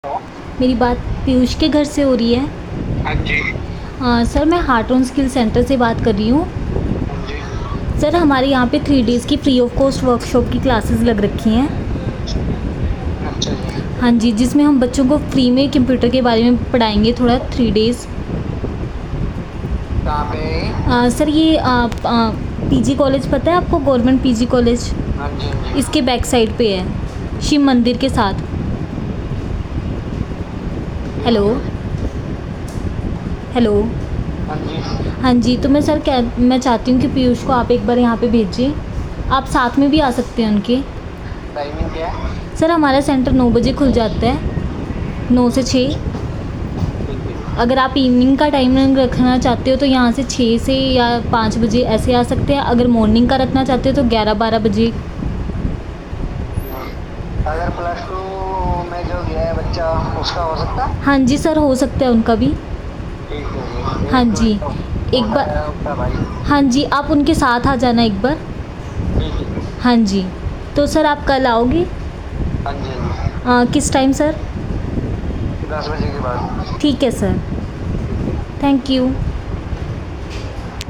मेरी बात पीयूष के घर से हो रही है। हाँ जी। सर मैं हार्ट ऑन स्किल सेंटर से बात कर रही हूँ। हाँ जी। सर हमारे यहाँ पे 3 डेज़ की फ्री ऑफ कॉस्ट वर्कशॉप की क्लासेस लग रखी हैं। अच्छा जी। हाँ जी, जिसमें हम बच्चों को फ्री में कंप्यूटर के बारे में पढ़ाएंगे थोड़ा 3 डेज़। कहाँ पे है ये? सर ये पीजी कॉलेज पता है आपको, गवर्नमेंट पीजी कॉलेज? हाँ जी हाँ जी। इसके बैक साइड पे है, शिव मंदिर के साथ। हेलो ठीक है। हेलो। हाँ जी। हाँ जी, तो मैं चाहती हूँ कि पीयूष को आप एक बार यहाँ पे भेजिए। आप साथ में भी आ सकते हैं उनके। टाइमिंग क्या है? सर हमारा सेंटर 9 बजे खुल जाता है, 9 से 6। ठीक है। अगर आप इवनिंग का टाइमिंग रखना चाहते हो तो यहाँ से 6 से या 5 बजे ऐसे आ सकते हैं। अगर मॉर्निंग का रखना चाहते हो तो 11-12 बजे। अगर +2 में जो गया है बच्चा उसका हो सकता है? हाँ जी सर, हो सकता है उनका भी। ठीक है जी। हाँ एक जी, मिनट तो एक उठा बार। है उसका भाई। हाँ जी, आप उनके साथ आ जाना एक बार। ठीक है। हाँ जी, तो सर आप कल आओगे? हाँ जी हाँ जी। किस टाइम सर? 10 बजे के बाद। ठीक है सर, ठीक है। Thank you.